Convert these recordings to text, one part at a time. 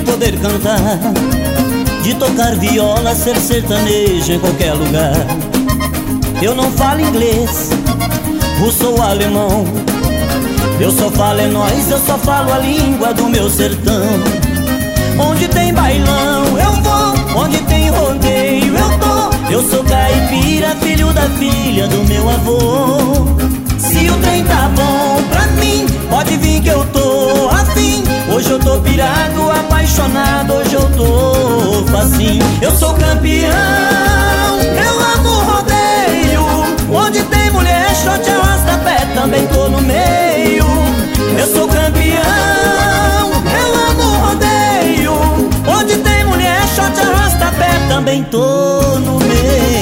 poder cantar, de tocar viola, ser sertanejo em qualquer lugar. Eu não falo inglês, russo ou alemão, eu só falo é nós, eu só falo a língua do meu sertão. Onde tem bailão eu vou, onde tem rodeio eu tô. Eu sou caipira, filho da filha do meu avô. Se o trem tá bom pra mim, pode vir que eu tô afim. Hoje eu tô pirado, apaixonado, hoje eu tô facinho. Eu sou campeão, eu amo rodeio. Onde tem mulher, shot, arrasta pé, também tô no meio. Eu sou campeão, eu amo rodeio. Onde tem mulher, shot, arrasta pé, também tô no meio.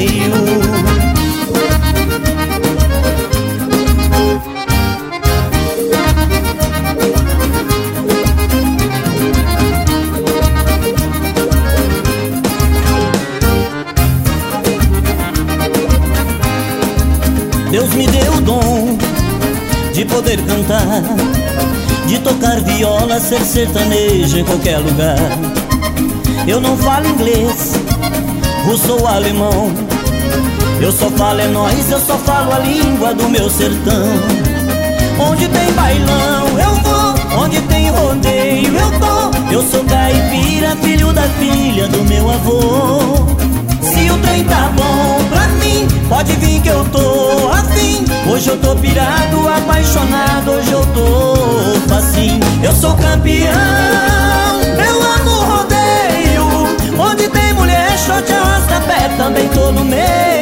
Deus me deu o dom de poder cantar, de tocar viola, ser sertanejo em qualquer lugar. Eu não falo inglês, russo ou alemão, eu só falo é nós, eu só falo a língua do meu sertão. Onde tem bailão eu vou, onde tem rodeio eu tô. Eu sou caipira, filho da filha do meu avô. Se o trem tá bom pra mim, pode vir que eu tô afim. Hoje eu tô pirado, apaixonado, hoje eu tô facinho. Eu sou campeão, eu amo rodeio. Onde tem mulher, shot, arrasta pé, também tô no meio.